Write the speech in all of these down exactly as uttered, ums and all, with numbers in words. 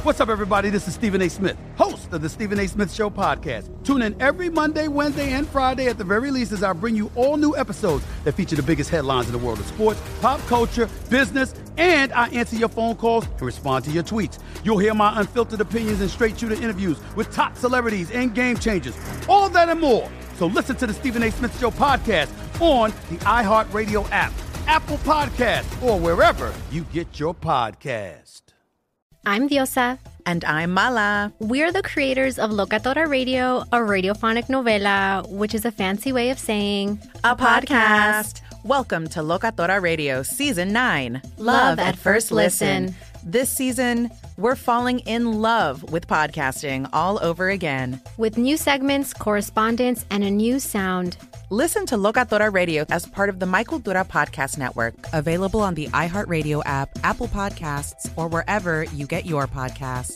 What's up, everybody? This is Stephen A. Smith, host of the Stephen A. Smith Show podcast. Tune in every Monday, Wednesday, and Friday at the very least as I bring you all new episodes that feature the biggest headlines in the world of sports, pop culture, business, and I answer your phone calls and respond to your tweets. You'll hear my unfiltered opinions and straight-shooter interviews with top celebrities and game changers. All that and more. So listen to the Stephen A. Smith Show podcast on the iHeartRadio app, Apple Podcasts, or wherever you get your podcast. I'm Diosa. And I'm Mala. We're the creators of Locatora Radio, a radiophonic novela, which is a fancy way of saying a podcast. Welcome to Locatora Radio Season nine. Love at First Listen. This season, we're falling in love with podcasting all over again. With new segments, correspondence, and a new sound. Listen to Locatora Radio as part of the My Cultura Podcast Network. Available on the iHeartRadio app, Apple Podcasts, or wherever you get your podcasts.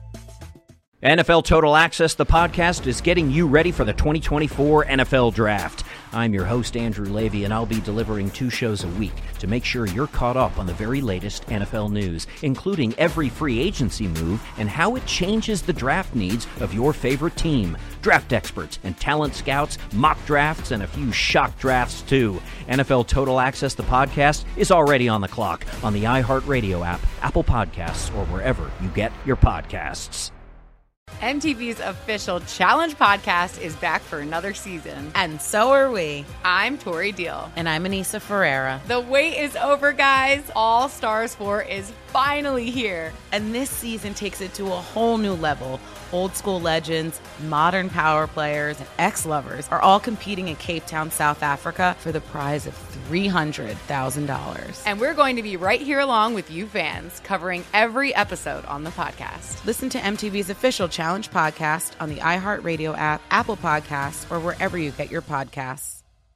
N F L Total Access, the podcast, is getting you ready for the twenty twenty-four N F L Draft. I'm your host, Andrew Levy, and I'll be delivering two shows a week to make sure you're caught up on the very latest N F L news, including every free agency move and how it changes the draft needs of your favorite team. Draft experts and talent scouts, mock drafts, and a few shock drafts, too. N F L Total Access, the podcast, is already on the clock on the iHeartRadio app, Apple Podcasts, or wherever you get your podcasts. M T V's official Challenge podcast is back for another season. And so are we. I'm Tori Deal. And I'm Anissa Ferreira. The wait is over, guys. All Stars four is finally here. And this season takes it to a whole new level. Old school legends, modern power players, and ex-lovers are all competing in Cape Town, South Africa for the prize of three hundred thousand dollars. And we're going to be right here along with you fans, covering every episode on the podcast. Listen to M T V's official Challenge podcast on the iHeartRadio app, Apple Podcasts, or wherever you get your podcasts.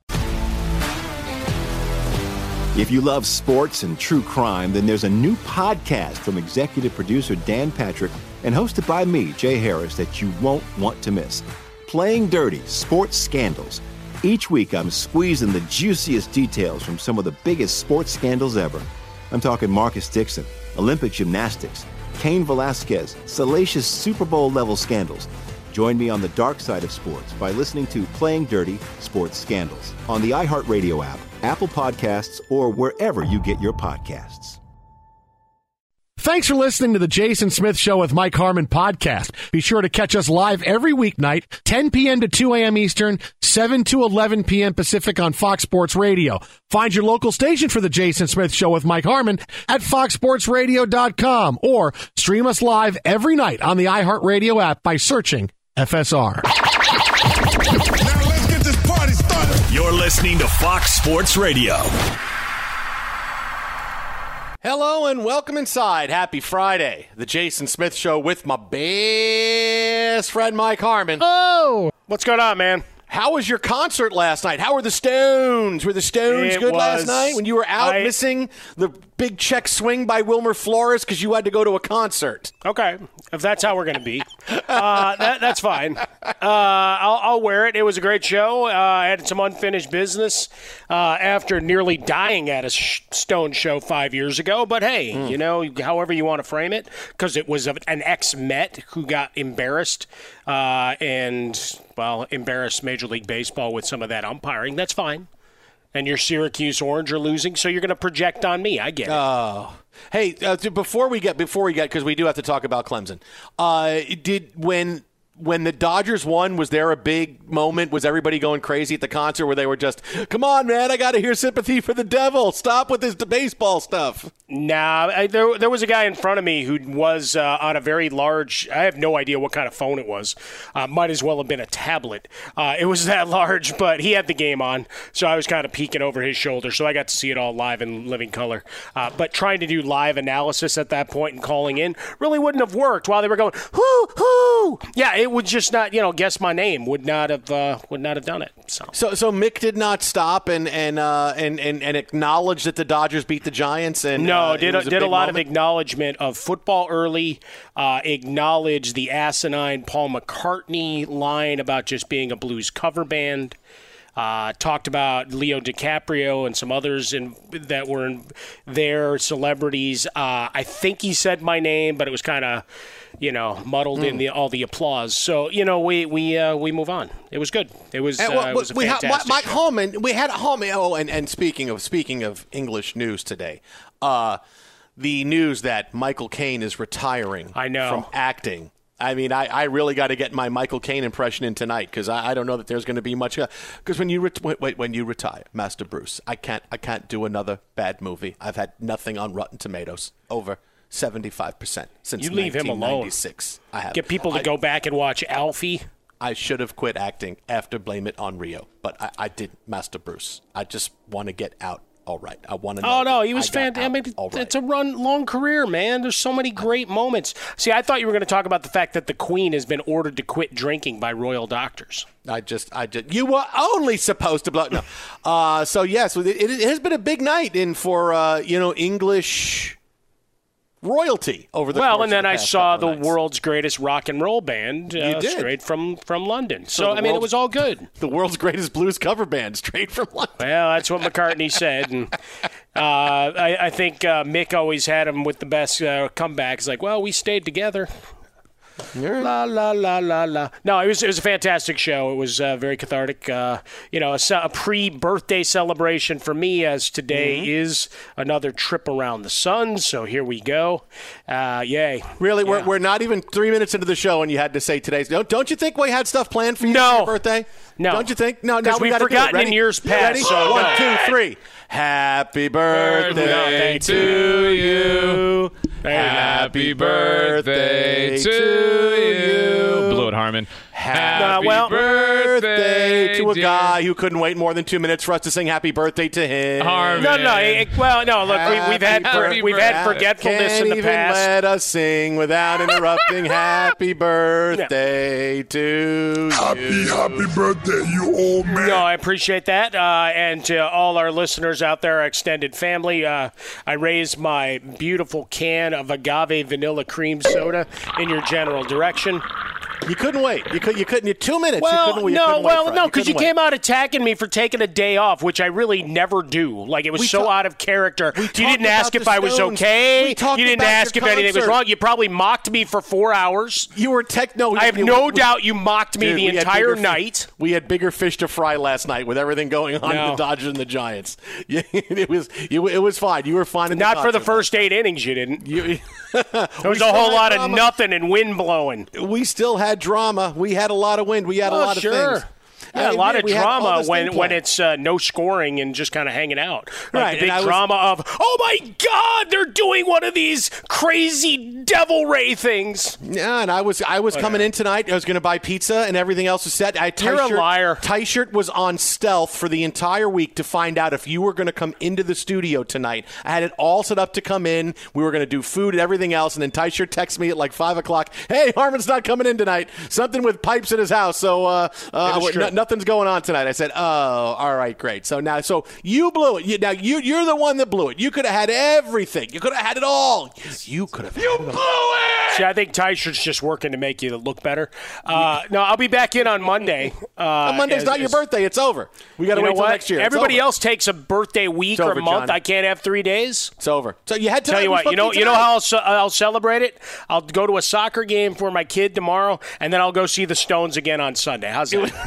If you love sports and true crime, then there's a new podcast from executive producer Dan Patrick and hosted by me, Jay Harris, that you won't want to miss. Playing Dirty: Sports Scandals. Each week, I'm squeezing the juiciest details from some of the biggest sports scandals ever. I'm talking Marcus Dixon, Olympic gymnastics, Cain Velasquez, salacious Super Bowl-level scandals. Join me on the dark side of sports by listening to Playing Dirty: Sports Scandals on the iHeartRadio app, Apple Podcasts, or wherever you get your podcasts. Thanks for listening to the Jason Smith Show with Mike Harmon podcast. Be sure to catch us live every weeknight, ten p.m. to two a.m. Eastern, seven to eleven p.m. Pacific on Fox Sports Radio. Find your local station for the Jason Smith Show with Mike Harmon at fox sports radio dot com or stream us live every night on the iHeartRadio app by searching F S R. Now let's get this party started. You're listening to Fox Sports Radio. Hello and welcome inside. Happy Friday. The Jason Smith Show with my best friend Mike Harmon. Oh! What's going on, man? How was your concert last night? How were the Stones? Were the Stones It good was, last night when you were out I, missing the big check swing by Wilmer Flores because you had to go to a concert? Okay, if that's how we're going to be, uh, that, that's fine. Uh, I'll, I'll wear it. It was a great show. Uh, I had some unfinished business uh, after nearly dying at a sh- Stone show five years ago. But hey, mm. you know, however you want to frame it, because it was an ex-Met who got embarrassed uh, and, well, embarrassed Major League Baseball with some of that umpiring. That's fine. And your Syracuse Orange are losing, so you're going to project on me. I get it. Oh, hey! Uh, before we get before we get because we do have to talk about Clemson. Uh, did when when the Dodgers won, was there a big moment? Was everybody going crazy at the concert where they were just, "Come on, man! I got to hear Sympathy for the Devil. Stop with this baseball stuff." Nah, I, there there was a guy in front of me who was uh, on a very large. I have no idea what kind of phone it was. Uh, might as well have been a tablet. Uh, it was that large, but he had the game on, so I was kind of peeking over his shoulder. So I got to see it all live in living color. Uh, but trying to do live analysis at that point and calling in really wouldn't have worked while they were going, "Hoo hoo!" Yeah, it would just not, you know, guess my name would not have uh, would not have done it. So, so, so Mick did not stop and and uh, and, and and acknowledge that the Dodgers beat the Giants. And no, uh, did a, a did a lot moment. of acknowledgement of football early. Uh, acknowledged the asinine Paul McCartney line about just being a blues cover band. Uh, talked about Leo DiCaprio and some others in, that were in there, celebrities. Uh, I think he said my name, but it was kind of, you know, muddled mm. in the all the applause. So, you know, we we uh, we move on. It was good. It was, uh, well, it was a we fantastic ha- Mike show. Holman, we had Holman. Oh, and, and speaking of speaking of English news today, uh, the news that Michael Caine is retiring I know. from acting. I mean, I, I really got to get my Michael Caine impression in tonight because I, I don't know that there's going to be much. Because when you ret- wait, wait, when you retire, Master Bruce, I can't I can't do another bad movie. I've had nothing on Rotten Tomatoes over seventy-five percent since you leave him alone. nineteen ninety-six. I have. Get people to I, go back and watch Alfie. I should have quit acting after Blame It on Rio, but I, I did Master Bruce. I just want to get out. All right. I want to know. Oh, no, he was fantastic. fantastic. I mean, right. it's a run, long career, man. There's so many great moments. See, I thought you were going to talk about the fact that the Queen has been ordered to quit drinking by royal doctors. I just, I just, you were only supposed to blow. No. Uh, so, yes, it, it has been a big night in for, uh, you know, English royalty over the well, course and then of the I past saw couple the of nights. world's greatest rock and roll band uh, You did. straight from, from London. So, So I the mean, it world's- was all good. The world's greatest blues cover band straight from London. Well, that's what McCartney said. And uh, I, I think uh, Mick always had him with the best uh, comebacks. Like, well, we stayed together. La la la la la. No, it was it was a fantastic show. It was uh, very cathartic. Uh, you know, a, ce- a pre-birthday celebration for me, as today Mm-hmm. is another trip around the sun. So here we go. Uh, yay! Really, Yeah. we're, we're not even three minutes into the show, and you had to say today's. Don't, don't you think we had stuff planned for you No. for your birthday? No. Don't you think? No, now 'Cause we we've gotta do it. forgotten in Ready? years You past, Ready? so One, no. two, three. Happy birthday No, thank to you. Happy birthday to you. Blew it, Harmon. Happy well- birthday to a dear. guy who couldn't wait more than two minutes for us to sing happy birthday to him. Harmon. No, no. It, well, no. Look, we, we've had Happy for, we've had birthday. forgetfulness Can't in the even past. let us sing without interrupting. Happy birthday to Happy, you. happy birthday, you old man. No, I appreciate that. Uh, and to all our listeners out there, our extended family, uh, I raised my beautiful can of agave vanilla cream soda in your general direction. You couldn't wait. You could. You couldn't. You two minutes. you Well, couldn't, you no, couldn't wait well, for it. no, because you, couldn't came out attacking me for taking a day off, which I really never do. Like, it was We so ta- out of character. we You talked didn't ask about if the I was Stones. okay. We talked You didn't about ask if your anything was concert. wrong. You probably mocked me for four hours. wait. You were tech. No, I have we- no we- doubt you mocked me Dude, the we had entire bigger fi- night. We had bigger fish to fry last night with everything going on No. in the Dodgers and the Giants. Yeah, it was. You, it was fine. You were fine. In Not the for the concert. first eight innings, you didn't. You, There was a whole lot of nothing and wind blowing. We still had drama. We had a lot of wind. We had a Oh, lot of sure. things. Yeah, I a lot mean, of we had all drama this when, thing when planned. it's uh, no scoring and just kind of hanging out. Like Right, the big and I was- drama of, oh my God, they're doing one of these crazy devil ray things. Yeah, and I was I was coming in tonight. I was going to buy pizza, and everything else was set. I You're a Tyshirt- liar. Tyshirt was on stealth for the entire week to find out if you were going to come into the studio tonight. I had it all set up to come in. We were going to do food and everything else, and then Tyshirt texts me at like five o'clock. Hey, Harmon's not coming in tonight. Something with pipes in his house, so uh, uh, It was no- true. nothing's going on tonight. I said, oh, all right, great. So now, so you blew it. You, now you you're the one that blew it. You could have had everything. You could have had it all. You could have. You blew it. See, I think Ty shirt's just working to make you look better. Uh, no, I'll be back in on Monday. Uh, On Monday's as- not your as- birthday. It's over. We got to You wait know till what? next year. It's Everybody over. else takes a birthday week It's or over, a month. John. I can't have three days. It's over. So you had to Tell you we're what, you supposed know, to be you know tonight. how I'll, ce- I'll celebrate it. I'll go to a soccer game for my kid tomorrow, and then I'll go see the Stones again on Sunday. How's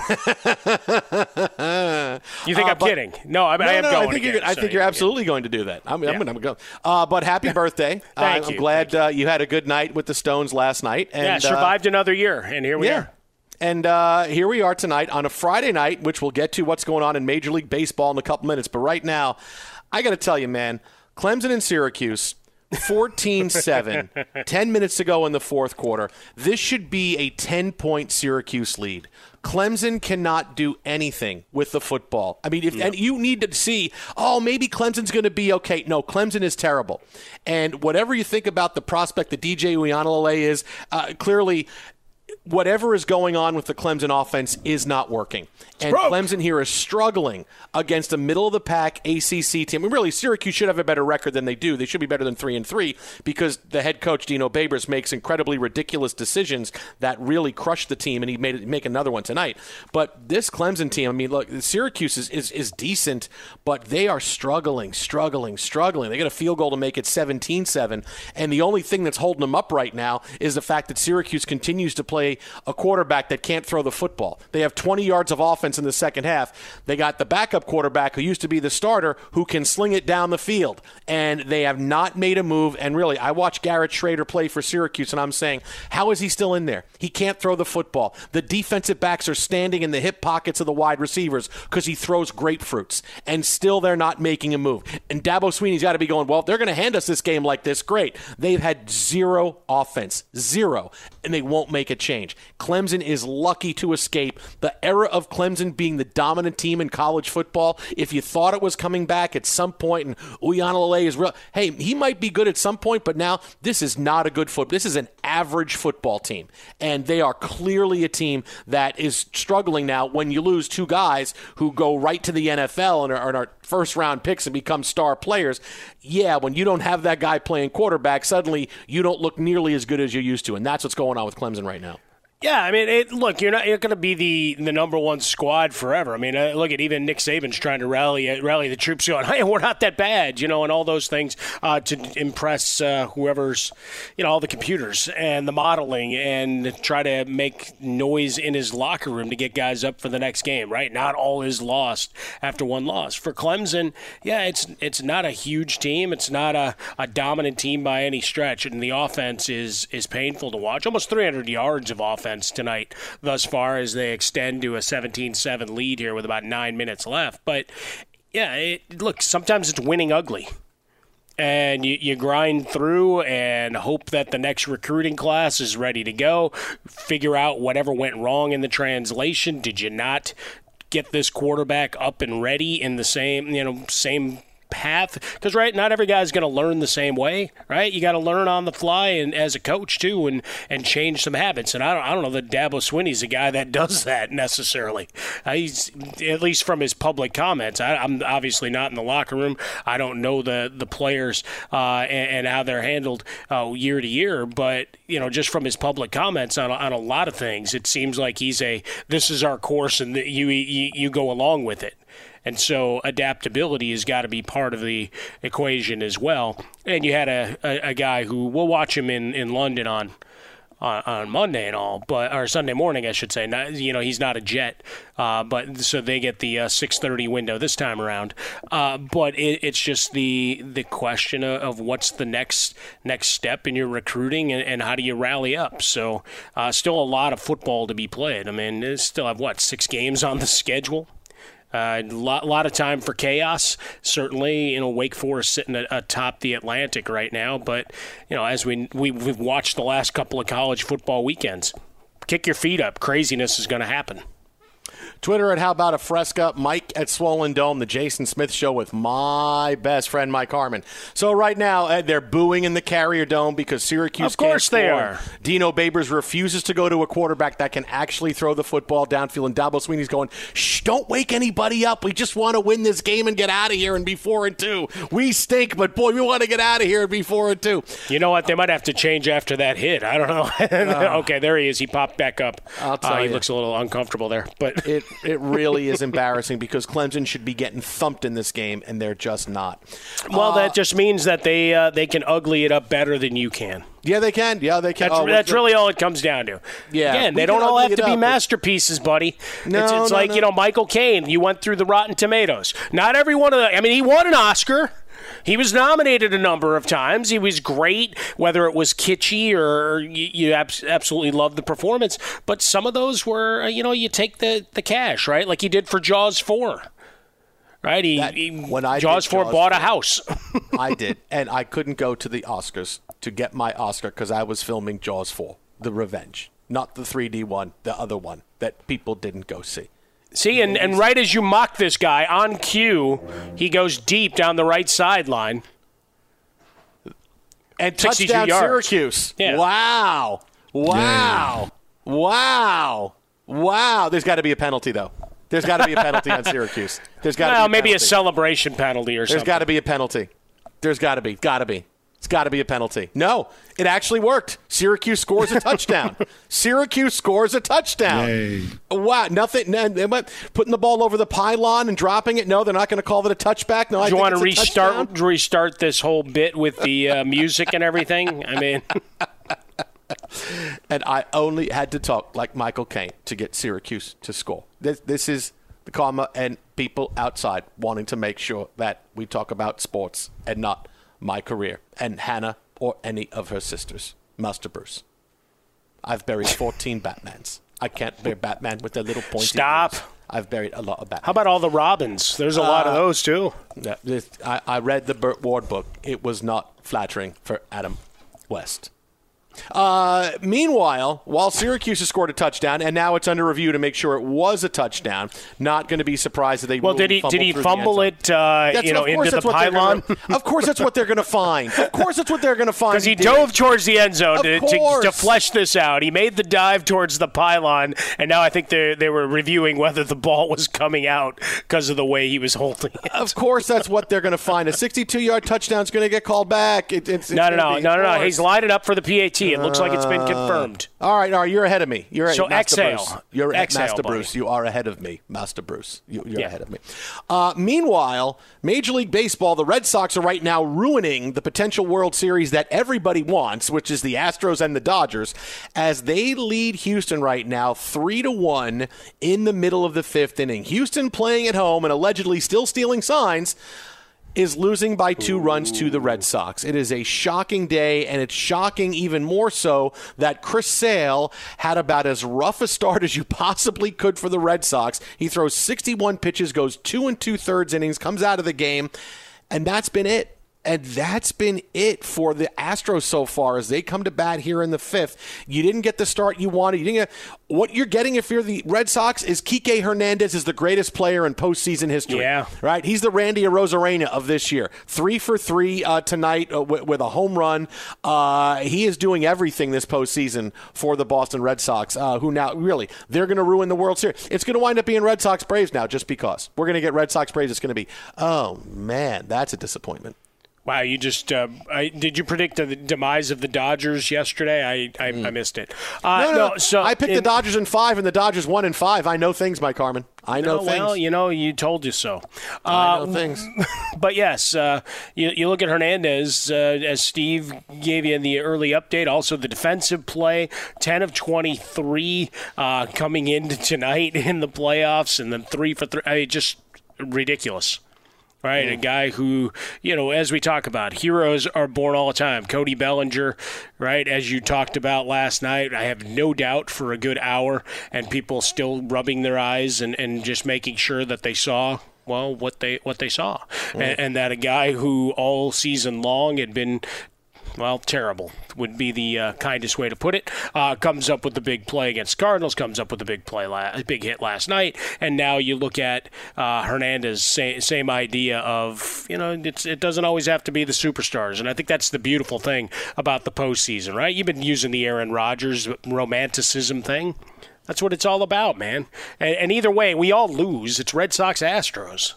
that? You think Uh, I'm but- kidding? No, I, No, I am no, going. I think again, you're, I so think you're yeah. absolutely going to do that. I'm, Yeah. I'm going to go. Uh, but happy birthday! Thank I'm you. glad uh, you had a good night with the Stones last night. And, Yeah, uh, survived another year, and here we yeah. are. And uh, here we are tonight on a Friday night, which we'll get to what's going on in Major League Baseball in a couple minutes. But right now, I got to tell you, man, Clemson and Syracuse, fourteen seven, ten minutes to go in the fourth quarter. This should be a ten-point Syracuse lead. Clemson cannot do anything with the football. I mean, if and you need to see, oh, maybe Clemson's going to be okay. No, Clemson is terrible. And whatever you think about the prospect that D J Uiagalelei is, uh, clearly whatever is going on with the Clemson offense is not working. And broke. Clemson here is struggling against a middle-of-the-pack A C C team. I mean, really, Syracuse should have a better record than they do. They should be better than three and three because the head coach, Dino Babers, makes incredibly ridiculous decisions that really crush the team, and he made it make another one tonight. But this Clemson team, I mean, look, Syracuse is, is, is decent, but they are struggling, struggling, struggling. They got a field goal to make it seventeen seven, and the only thing that's holding them up right now is the fact that Syracuse continues to play a quarterback that can't throw the football. They have twenty yards of offense in the second half. They got the backup quarterback who used to be the starter who can sling it down the field, and they have not made a move. And really, I watched Garrett Schrader play for Syracuse, and I'm saying, how is he still in there? He can't throw the football. The defensive backs are standing in the hip pockets of the wide receivers because he throws grapefruits, and still they're not making a move. And Dabo Swinney's got to be going, well, if they're going to hand us this game like this, great. They've had zero offense, zero, and they won't make a change. Clemson is lucky to escape the era of Clemson being the dominant team in college football. If you thought it was coming back at some point, and Uiagalelei is real, hey, he might be good at some point, but now this is not a good football. This is an average football team, and they are clearly a team that is struggling now when you lose two guys who go right to the N F L and are, and are first-round picks and become star players. Yeah, when you don't have that guy playing quarterback, suddenly you don't look nearly as good as you used to, and that's what's going on with Clemson right now. Yeah, I mean, it, look, you're not you're going to be the, the number one squad forever. I mean, uh, look at even Nick Saban's trying to rally uh, rally the troops, going, hey, we're not that bad, you know, and all those things uh, to impress uh, whoever's, you know, all the computers and the modeling and try to make noise in his locker room to get guys up for the next game, right? Not all is lost after one loss. For Clemson, yeah, it's it's not a huge team. It's not a, a dominant team by any stretch, and the offense is is painful to watch. Almost three hundred yards of offense tonight thus far as they extend to a seventeen seven lead here with about nine minutes left. But, yeah, it, look, sometimes it's winning ugly. And you, you grind through and hope that the next recruiting class is ready to go. Figure out whatever went wrong in the translation. Did you not get this quarterback up and ready in the same, you know, same path? Because, right, not every guy's going to learn the same way, right? You got to learn on the fly and as a coach too, and and change some habits. And I don't, I don't know that Dabo Swinney's a guy that does that necessarily. Uh, he's, at least from his public comments. I, I'm obviously not in the locker room. I don't know the the players uh, and, and how they're handled uh, year to year, but you know, just from his public comments on on a lot of things, it seems like he's a this is our course and you you, you go along with it. And so adaptability has got to be part of the equation as well. And you had a, a, a guy who, we'll watch him in, in London on, on on Monday and all, but or Sunday morning, I should say. Not, you know, he's not a Jet, uh, but so they get the uh, six thirty window this time around. Uh, but it, it's just the the question of, of what's the next next step in your recruiting and, and how do you rally up. So uh, still a lot of football to be played. I mean, they still have, what, six games on the schedule? A uh, lot, lot of time for chaos. Certainly, you know, Wake Forest sitting at, atop the Atlantic right now. But, you know, as we, we, we've watched the last couple of college football weekends, kick your feet up. Craziness is going to happen. Twitter at How About a Fresca, Mike at Swollen Dome, the Jason Smith Show with my best friend, Mike Harmon. So right now, uh, they're booing in the Carrier Dome because Syracuse Of course can't they score. are. Dino Babers refuses to go to a quarterback that can actually throw the football downfield, and Dabo Swinney's going, shh, don't wake anybody up. We just want to win this game and get out of here and be four and two. We stink, but boy, we want to get out of here and be four and two. You know what? They might have to change after that hit. I don't know. uh, okay, there he is. He popped back up. I'll tell uh, he you. looks a little uncomfortable there, but it it really is embarrassing because Clemson should be getting thumped in this game, and they're just not. Well, uh, that just means that they uh, they can ugly it up better than you can. Yeah, they can. Yeah, they can. That's, oh, that's really all it comes down to. Yeah, Again, they we don't can all ugly have to it be up, masterpieces, buddy. No, it's it's no, like, no. you know, Michael Caine. You went through the Rotten Tomatoes. Not every one of the – I mean, he won an Oscar. He was nominated a number of times. He was great, whether it was kitschy or you, you abs- absolutely loved the performance. But some of those were, uh, you know, you take the, the cash, right? Like he did for Jaws four. Right? He, That- he when I Jaws did four Jaws bought a four. house. I did, and I couldn't go to the Oscars to get my Oscar because I was filming Jaws four, The Revenge, not the three D one, the other one that people didn't go see. See, and, and right as you mock this guy, on cue, he goes deep down the right sideline. And sixty-two touchdown yards. Syracuse. Yeah. Wow. Wow. Wow. Wow. There's got to be a penalty, though. There's got to be a penalty on Syracuse. There's got to well, be a maybe penalty. a celebration penalty or There's something. got to be a penalty. There's got to be. Got to be. It's got to be a penalty. No, it actually worked. Syracuse scores a touchdown. Syracuse scores a touchdown. Yay. Wow, nothing. No, putting the ball over the pylon and dropping it. No, they're not going to call it a touchback. No, I Do you think want to it's a restart touchdown. restart this whole bit with the uh, music and everything? I mean, and I only had to talk like Michael Caine to get Syracuse to score. This, this is the karma and people outside wanting to make sure that we talk about sports and not my career and Hannah or any of her sisters. Master Bruce. I've buried fourteen Batmans. I can't bear Batman with their little pointy Stop. ears. I've buried a lot of Batman. How about all the Robins? There's a uh, lot of those, too. Yeah, this, I, I read the Burt Ward book. It was not flattering for Adam West. Uh, meanwhile, while Syracuse has scored a touchdown, and now it's under review to make sure it was a touchdown, not going to be surprised that they well, did he did he fumble it? Uh, you know, into the pylon. Gonna, of course, that's what they're going to find. Of course, that's what they're going to find. Because he, he dove towards the end zone to, to, to flesh this out. He made the dive towards the pylon, and now I think they they were reviewing whether the ball was coming out because of the way he was holding it. Of course, that's what they're going to find. A sixty-two-yard touchdown is going to get called back. It, it's, no, it's no, no, no, no, no. He's lining up for the P A T. It looks like it's been confirmed. Uh, all right, all right, you're ahead of me. You're so Master exhale. Bruce. You're exhale, Master buddy. Bruce. You are ahead of me, Master Bruce. You, you're yeah. ahead of me. Uh, meanwhile, Major League Baseball, the Red Sox are right now ruining the potential World Series that everybody wants, which is the Astros and the Dodgers, as they lead Houston right now three to one in the middle of the fifth inning. Houston playing at home and allegedly still stealing signs is losing by two runs to the Red Sox. It is a shocking day, and it's shocking even more so that Chris Sale had about as rough a start as you possibly could for the Red Sox. He throws sixty-one pitches, goes two and two-thirds innings, comes out of the game, and that's been it. And that's been it for the Astros so far as they come to bat here in the fifth. You didn't get the start you wanted. You didn't get, what you're getting if you're the Red Sox is Kike Hernandez is the greatest player in postseason history. Yeah. Right? He's the Randy Arozarena of this year. Three for three uh, tonight uh, with, with a home run. Uh, he is doing everything this postseason for the Boston Red Sox, uh, who now, really, they're going to ruin the World Series. It's going to wind up being Red Sox Braves now just because. We're going to get Red Sox Braves. It's going to be, oh, man, that's a disappointment. Wow, you just uh, I, did you predict the demise of the Dodgers yesterday? I I, mm. I missed it. Uh, no, no, no, so I picked in, the Dodgers in five, and the Dodgers won in five. I know things, Mike Harmon. I know no, things. Well, you know, you told you so. Uh, I know things. But yes, uh, you, you look at Hernandez, uh, as Steve gave you in the early update. Also, the defensive play, ten of twenty-three uh, coming into tonight in the playoffs, and then three for three. I mean, just ridiculous. Right, mm. a guy who, you know, as we talk about, heroes are born all the time. Cody Bellinger, right, as you talked about last night, I have no doubt for a good hour, and people still rubbing their eyes and, and just making sure that they saw, well, what they what they saw. Mm. And, and that a guy who all season long had been, well, terrible would be the uh, kindest way to put it. Uh, comes up with the big play against Cardinals, comes up with a big play, la- big hit last night, and now you look at uh, Hernandez, same, same idea of, you know, it's, it doesn't always have to be the superstars, and I think that's the beautiful thing about the postseason, right? You've been using the Aaron Rodgers romanticism thing. That's what it's all about, man. And, and either way, we all lose. It's Red Sox Astros.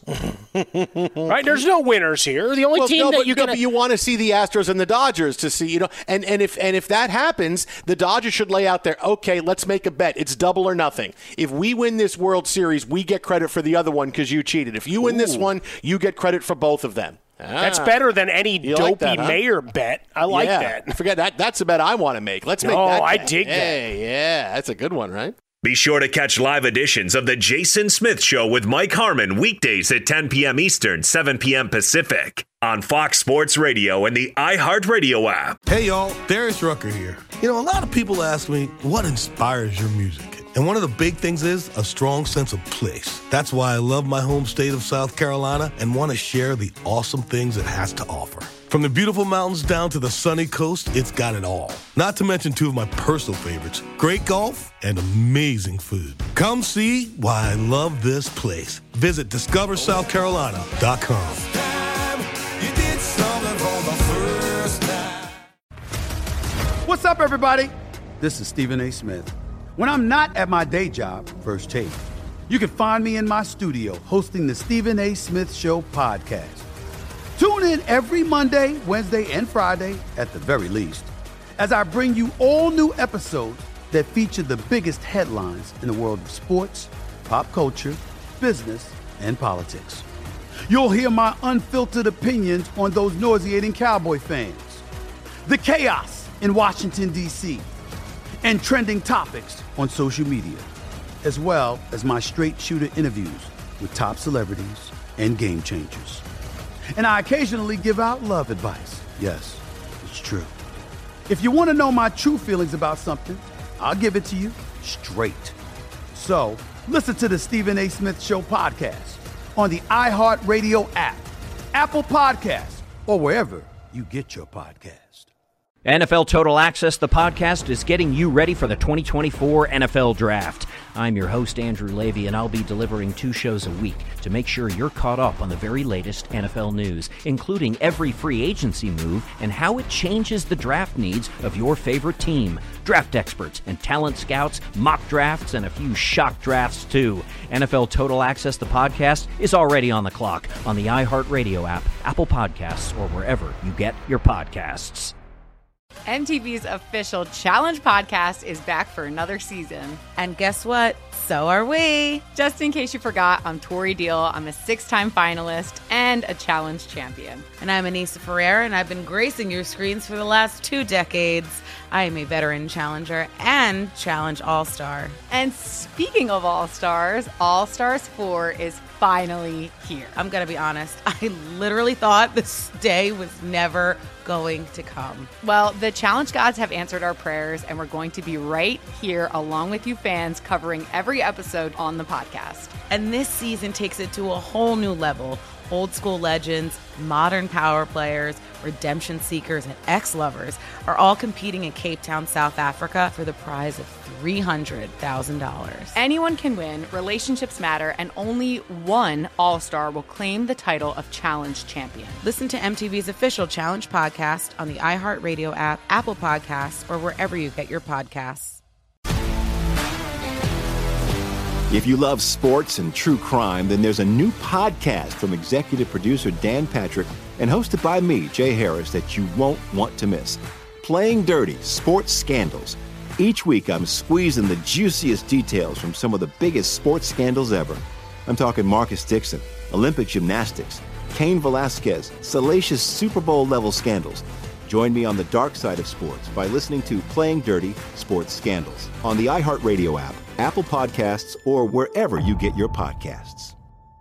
Right? There's no winners here. The only well, team no, that but, you no, can. But you want to see the Astros and the Dodgers to see, you know, and, and if and if that happens, the Dodgers should lay out there, okay, let's make a bet. It's double or nothing. If we win this World Series, we get credit for the other one because you cheated. If you win Ooh. this one, you get credit for both of them. Ah. That's better than any you dopey like that, huh? mayor bet. I like yeah. that. Forget that. That's a bet I want to make. Let's make oh, that. Oh, I bet. dig hey, that. Yeah, that's a good one, right? Be sure to catch live editions of The Jason Smith Show with Mike Harmon weekdays at ten p.m. Eastern, seven p.m. Pacific on Fox Sports Radio and the iHeartRadio app. Hey, y'all, Darius Rucker here. You know, a lot of people ask me, what inspires your music? And one of the big things is a strong sense of place. That's why I love my home state of South Carolina and want to share the awesome things it has to offer. From the beautiful mountains down to the sunny coast, it's got it all. Not to mention two of my personal favorites, great golf and amazing food. Come see why I love this place. Visit discover south carolina dot com. What's up, everybody? This is Stephen A. Smith. When I'm not at my day job, First Take, you can find me in my studio hosting the Stephen A. Smith Show podcast. Tune in every Monday, Wednesday, and Friday, at the very least, as I bring you all new episodes that feature the biggest headlines in the world of sports, pop culture, business, and politics. You'll hear my unfiltered opinions on those nauseating Cowboy fans, the chaos in Washington, D C, and trending topics on social media, as well as my straight shooter interviews with top celebrities and game changers. And I occasionally give out love advice. Yes, it's true. If you want to know my true feelings about something, I'll give it to you straight. So listen to the Stephen A. Smith Show podcast on the iHeartRadio app, Apple Podcasts, or wherever you get your podcast. N F L Total Access, the podcast, is getting you ready for the twenty twenty-four N F L Draft. I'm your host, Andrew Levy, and I'll be delivering two shows a week to make sure you're caught up on the very latest N F L news, including every free agency move and how it changes the draft needs of your favorite team. Draft experts and talent scouts, mock drafts, and a few shock drafts, too. N F L Total Access, the podcast, is already on the clock on the iHeartRadio app, Apple Podcasts, or wherever you get your podcasts. M T V's official Challenge podcast is back for another season. And guess what? So are we. Just in case you forgot, I'm Tori Deal. I'm a six-time finalist and a Challenge champion. And I'm Anissa Ferreira, and I've been gracing your screens for the last two decades. I am a veteran challenger and Challenge All-Star. And speaking of All-Stars, All-Stars four is finally here. I'm going to be honest. I literally thought this day was never going to come. Well, the Challenge gods have answered our prayers, and we're going to be right here along with you fans covering every episode on the podcast. And this season takes it to a whole new level. Old school legends, modern power players, redemption seekers, and ex-lovers are all competing in Cape Town, South Africa for the prize of three hundred thousand dollars. Anyone can win, relationships matter, and only one All-Star will claim the title of Challenge champion. Listen to M T V's official Challenge podcast on the iHeartRadio app, Apple Podcasts, or wherever you get your podcasts. If you love sports and true crime, then there's a new podcast from executive producer Dan Patrick and hosted by me, Jay Harris, that you won't want to miss. Playing Dirty: Sports Scandals. Each week, I'm squeezing the juiciest details from some of the biggest sports scandals ever. I'm talking Marcus Dixon, Olympic gymnastics, Cain Velasquez, salacious Super Bowl-level scandals. Join me on the dark side of sports by listening to Playing Dirty: Sports Scandals on the iHeartRadio app, Apple Podcasts, or wherever you get your podcasts.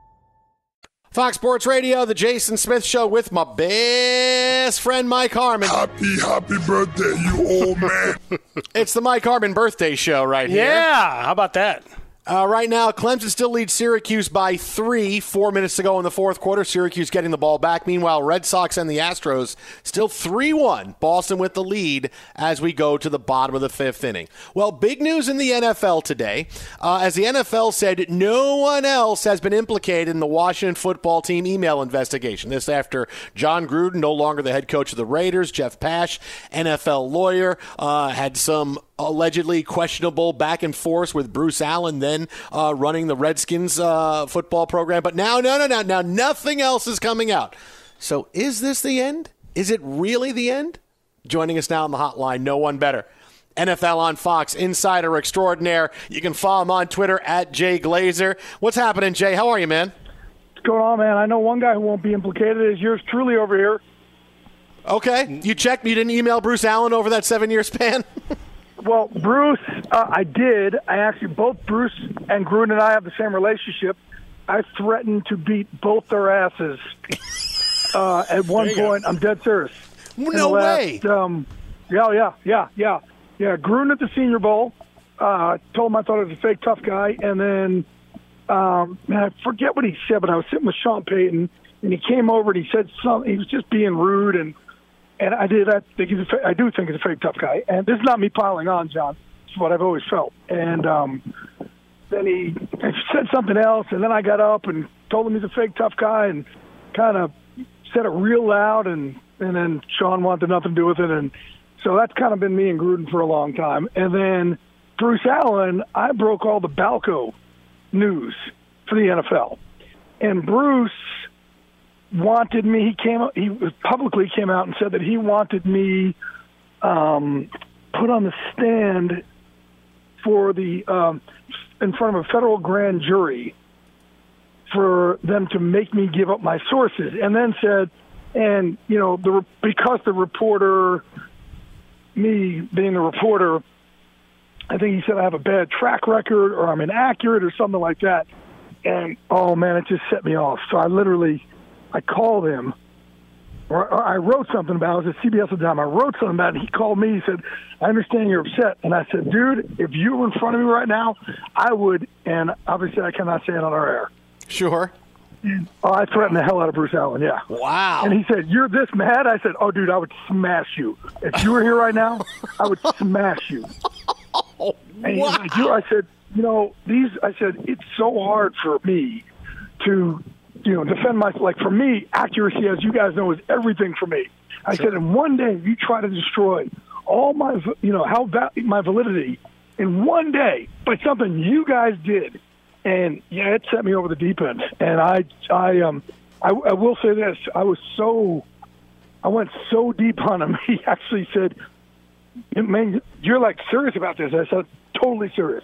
Fox Sports Radio, the Jason Smith Show with my best friend Mike Harmon. Happy, happy birthday, you old man. It's the Mike Harmon birthday show right here. Yeah, how about that? Uh, right now, Clemson still leads Syracuse by three. Four minutes to go in the fourth quarter. Syracuse getting the ball back. Meanwhile, Red Sox and the Astros still three one. Boston with the lead as we go to the bottom of the fifth inning. Well, big news in the N F L today. Uh, as the N F L said, no one else has been implicated in the Washington football team email investigation. This after John Gruden, no longer the head coach of the Raiders, Jeff Pash, N F L lawyer, uh, had some allegedly questionable back and forth with Bruce Allen, then uh, running the Redskins uh, football program. But now, no, no, no, now nothing else is coming out. So is this the end? Is it really the end? Joining us now on the hotline, no one better. N F L on Fox insider extraordinaire. You can follow him on Twitter at Jay Glazer. What's happening, Jay? How are you, man? What's going on, man? I know one guy who won't be implicated is yours truly over here. Okay. You checked? You didn't email Bruce Allen over that seven-year span? Well, Bruce, uh, I did. I actually, both Bruce and Gruden and I have the same relationship. I threatened to beat both their asses uh, at one point. Go. I'm dead serious. No way. Last, um, yeah, yeah, yeah, yeah. Yeah, Gruden at the Senior Bowl. Uh, told him I thought he was a fake tough guy. And then, um, man, I forget what he said, but I was sitting with Sean Payton, and he came over and he said something. He was just being rude, and And I did. I think he's a, I do think he's a fake tough guy. And this is not me piling on, John. It's what I've always felt. And um, then he said something else, and then I got up and told him he's a fake tough guy, and kind of said it real loud. And and then Sean wanted nothing to do with it, and so that's kind of been me and Gruden for a long time. And then Bruce Allen, I broke all the Balco news for the N F L. And Bruce wanted me, he came, he publicly came out and said that he wanted me um, put on the stand for the, um, in front of a federal grand jury for them to make me give up my sources. And then said, and, you know, the because the reporter, me being the reporter, I think he said I have a bad track record or I'm inaccurate or something like that. And, oh, man, it just set me off. So I literally, I called him, or, or I wrote something about it. I was at C B S at the time. I wrote something about it. He called me. He said, I understand you're upset. And I said, dude, if you were in front of me right now, I would, and obviously I cannot say it on our air. Sure. Oh, I threatened the hell out of Bruce Allen, yeah. Wow. And he said, you're this mad? I said, oh, dude, I would smash you. If you were here right now, I would smash you. Oh, and he was like, you, I said, you know, these, I said, it's so hard for me to, you know, defend myself. Like, for me, accuracy, as you guys know, is everything for me. I sure. said, and one day you try to destroy all my, you know, how va- my validity in one day by something you guys did. And yeah, it set me over the deep end. And I, I, um, I, I will say this: I was so, I went so deep on him. He actually said, "Man, you're like serious about this." I said, "Totally serious."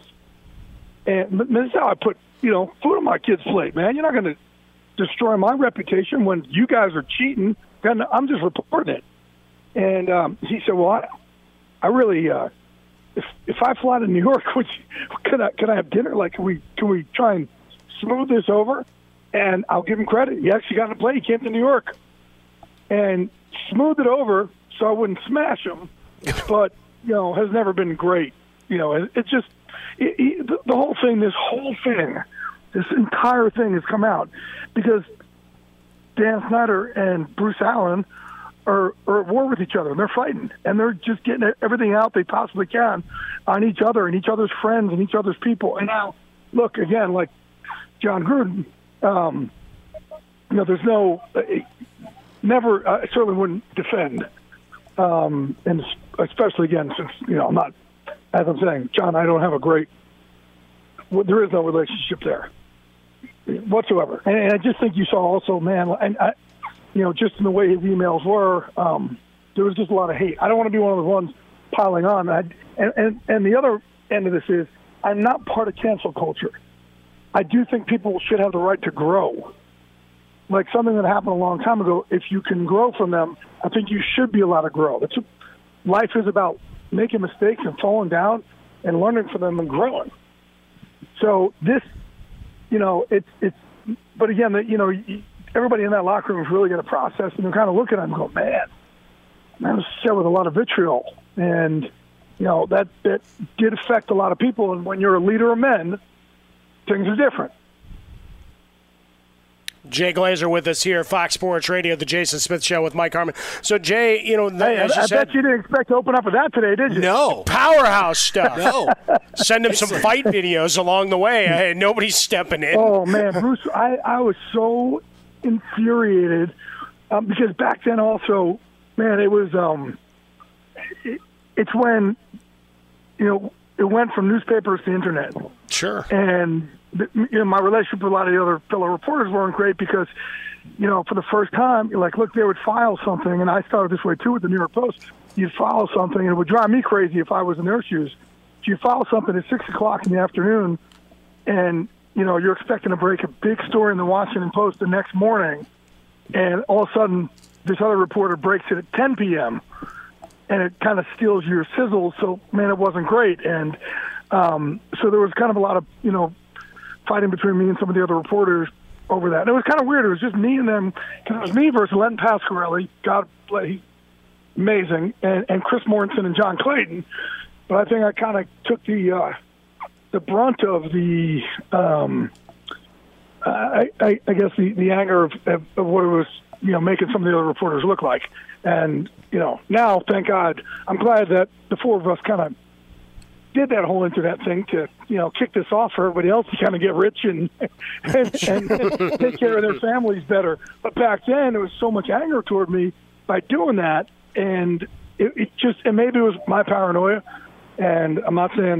And this is how I put, you know, food on my kid's plate, man. You're not going to destroy my reputation when you guys are cheating. I'm just reporting it. And um, he said, "Well, I, I really." Uh, If if I fly to New York, would you, could I could I have dinner? Like, can we can we try and smooth this over? And I'll give him credit. He actually got on a plane. He came to New York and smoothed it over so I wouldn't smash him. But you know, has never been great. You know, it, it just it, it, the, the whole thing, this whole thing, this entire thing has come out because Dan Snyder and Bruce Allen Are, are at war with each other, and they're fighting, and they're just getting everything out they possibly can on each other and each other's friends and each other's people. And now, look, again, like John Gruden, um, you know, there's no, uh, never, uh, I certainly wouldn't defend, um, and especially, again, since, you know, I'm not, as I'm saying, John, I don't have a great, well, there is no relationship there whatsoever. And, and I just think you saw also, man, and I, you know, just in the way his emails were, um, there was just a lot of hate. I don't want to be one of the ones piling on. I, and, and, and the other end of this is I'm not part of cancel culture. I do think people should have the right to grow. Like something that happened a long time ago, if you can grow from them, I think you should be allowed to grow. It's, life is about making mistakes and falling down and learning from them and growing. So this, you know, it's, it's, but again, you know, everybody in that locker room is really going to process, and they're kind of looking at him and go, man, that was said with a lot of vitriol. And, you know, that, that did affect a lot of people. And when you're a leader of men, things are different. Jay Glazer with us here, Fox Sports Radio, the Jason Smith Show with Mike Harmon. So, Jay, you know, hey, as I, you I said, bet you didn't expect to open up with that today, did you? No. Powerhouse stuff. No. Send him some fight videos along the way. Hey, nobody's stepping in. Oh, man, Bruce, I, I was so infuriated um, because back then also, man, it was um, it, it's when, you know, it went from newspapers to internet. Sure. And the, you know, my relationship with a lot of the other fellow reporters weren't great because, you know, for the first time, you're like, look, they would file something, and I started this way too with the New York Post. You'd file something, and it would drive me crazy if I was in their shoes. You file something at six o'clock in the afternoon, and you know, you're expecting to break a big story in the Washington Post the next morning, and all of a sudden this other reporter breaks it at ten p.m., and it kind of steals your sizzle. So, man, it wasn't great. And um, so there was kind of a lot of, you know, fighting between me and some of the other reporters over that. And it was kind of weird. It was just me and them, because it was me versus Len Pasquarelli, God bless, amazing, and, and Chris Mortensen and John Clayton. But I think I kind of took the uh, the brunt of the, um, I, I, I guess, the, the anger of, of, of what it was, you know, making some of the other reporters look like. And, you know, now, thank God, I'm glad that the four of us kind of did that whole internet thing to, you know, kick this off for everybody else to kind of get rich and, and, and take care of their families better. But back then, there was so much anger toward me by doing that. And it, it just, and maybe it was my paranoia. And I'm not saying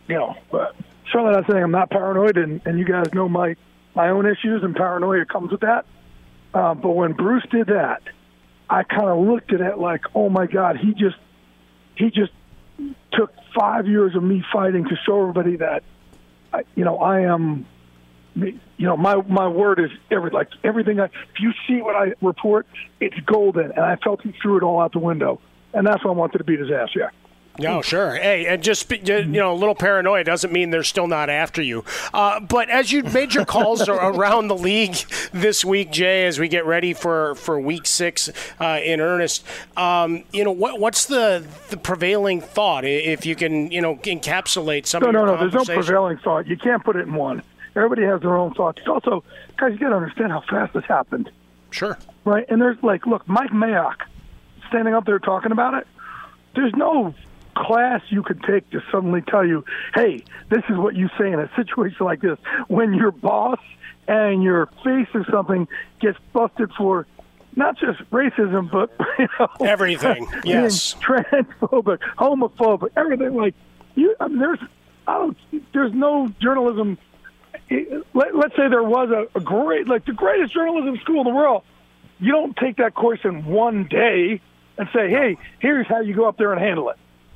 you know, but certainly not saying I'm not paranoid, and, and you guys know my, my own issues, and paranoia comes with that. Uh, but when Bruce did that, I kind of looked at it like, oh my God, he just he just took five years of me fighting to show everybody that, I, you know, I am, you know, my my word is every like everything. I, if you see what I report, it's golden, and I felt he threw it all out the window, and that's why I wanted to beat his ass. Yeah. No, sure. Hey, and just, you know, a little paranoia doesn't mean they're still not after you. Uh, but as you made your calls around the league this week, Jay, as we get ready for, for week six uh, in earnest, um, you know, what what's the, the prevailing thought, if you can, you know, encapsulate some no, of your No, no, no, there's no conversation? prevailing thought. You can't put it in one. Everybody has their own thoughts. Also, guys, you got to understand how fast this happened. Sure. Right? And there's, like, look, Mike Mayock standing up there talking about it. There's no class you could take to suddenly tell you, hey, this is what you say in a situation like this. When your boss and your face or something gets busted for not just racism, but, you know, everything, yes, transphobic, homophobic, everything. Like, you, I mean, there's, I don't, there's no journalism. It, let, let's say there was a, a great, like the greatest journalism school in the world. You don't take that course in one day and say, hey, here's how you go up there and handle it.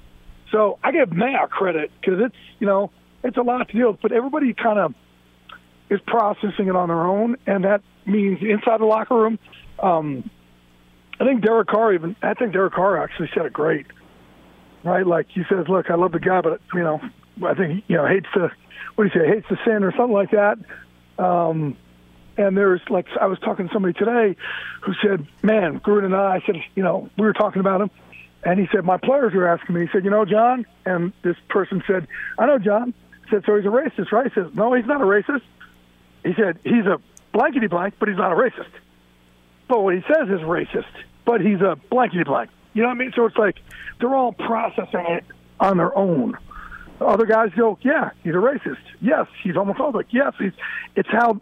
So I give Mayock credit because it's, you know, it's a lot to deal with, but everybody kind of is processing it on their own, and that means inside the locker room. Um, I think Derek Carr even, I think Derek Carr actually said it great, right? Like he says, look, I love the guy, but, you know, I think, he, you know, hates to, what do you say, hates to sin or something like that. Um, and there's, like, I was talking to somebody today who said, man, Gruden and I, I said, you know, we were talking about him. And he said, my players were asking me, he said, you know, John? And this person said, I know, John. I said, so he's a racist, right? He says, no, he's not a racist. He said, he's a blankety blank, but he's not a racist. But what he says is racist, but he's a blankety blank. You know what I mean? So it's like they're all processing it on their own. Other guys go, yeah, he's a racist. Yes, he's homophobic. Yes, he's. It's how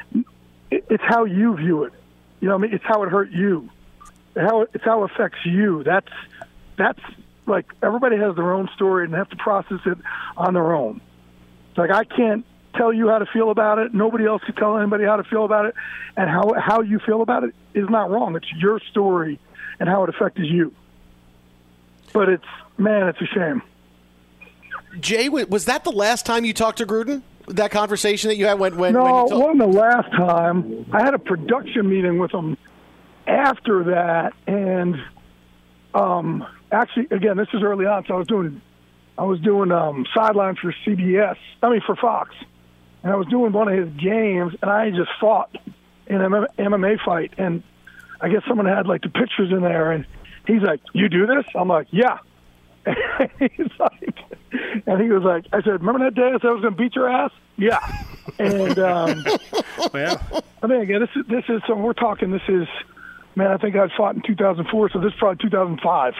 it's how you view it. You know what I mean? It's how it hurt you. How it's how it affects you. That's that's like everybody has their own story and they have to process it on their own. It's like I can't tell you how to feel about it. Nobody else can tell anybody how to feel about it. And how how you feel about it is not wrong. It's your story and how it affected you. But it's, man, it's a shame. Jay, was that the last time you talked to Gruden? That conversation that you had when when no, when you it told- wasn't the last time. I had a production meeting with him after that, and um, actually, again, this is early on, so I was doing I was doing um, sidelines for C B S. I mean, for Fox, and I was doing one of his games, and I just fought in an M M A fight, and I guess someone had like the pictures in there, and he's like, "You do this?" I'm like, "Yeah." And he's like, and he was like, I said, remember that day I said I was going to beat your ass? Yeah. And, um, yeah. I mean, again, this is, this is, so we're talking, this is, man, I think I fought in two thousand four, so this is probably two thousand five.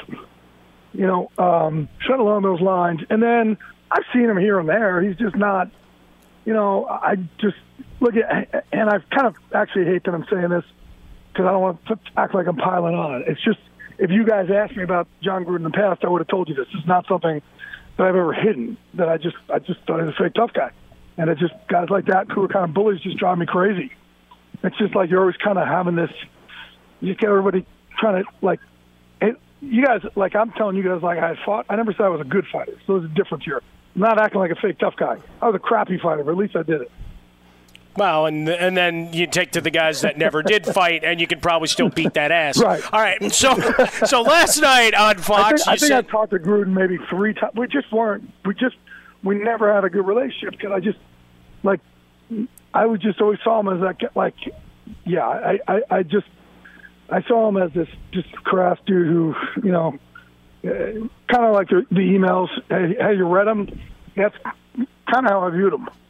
You know, um, something along those lines. And then I've seen him here and there. He's just not, you know, I just look at, and I kind of actually hate that I'm saying this because I don't want to act like I'm piling on. It's just, if you guys asked me about John Gruden in the past, I would have told you this. It's not something that I've ever hidden, that I just I just thought he was a fake tough guy. And it's just guys like that who are kind of bullies just drive me crazy. It's just like you're always kind of having this, you get everybody trying to, like, it, you guys, like I'm telling you guys, like I had fought, I never said I was a good fighter. So there's a difference here. I'm not acting like a fake tough guy. I was a crappy fighter, but at least I did it. Well, and and then you take to the guys that never did fight, and you could probably still beat that ass. Right. All right. So, so last night on Fox, I think, I, you think said, I talked to Gruden maybe three times. We just weren't. We just we never had a good relationship because I just like I would just always saw him as that like yeah. I, I, I just I saw him as this just crass dude who you know uh, kind of like the, the emails. Hey, hey, you read them? That's kind of how I viewed him.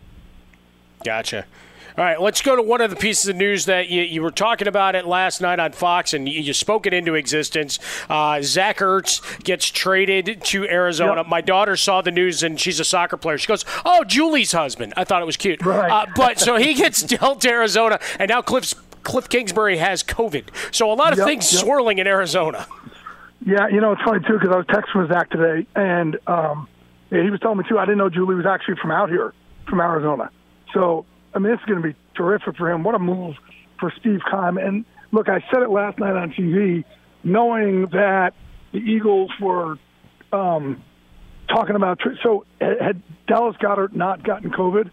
Gotcha. All right, let's go to one of the pieces of news that you, you were talking about it last night on Fox, and you, you spoke it into existence. Uh, Zach Ertz gets traded to Arizona. Yep. My daughter saw the news, and she's a soccer player. She goes, "Oh, Julie's husband." I thought it was cute. Right. Uh, but so he gets dealt to Arizona, and now Cliff's, Cliff Kingsbury has COVID. So a lot of Yep, things yep. swirling in Arizona. Yeah, you know, it's funny, too, because I was texting with Zach today, and um, Yeah, he was telling me, too, I didn't know Julie was actually from out here, from Arizona. So, I mean, this is going to be terrific for him. What a move for Steve Keim. And, look, I said it last night on T V, knowing that the Eagles were um, talking about – so had Dallas Goedert not gotten COVID,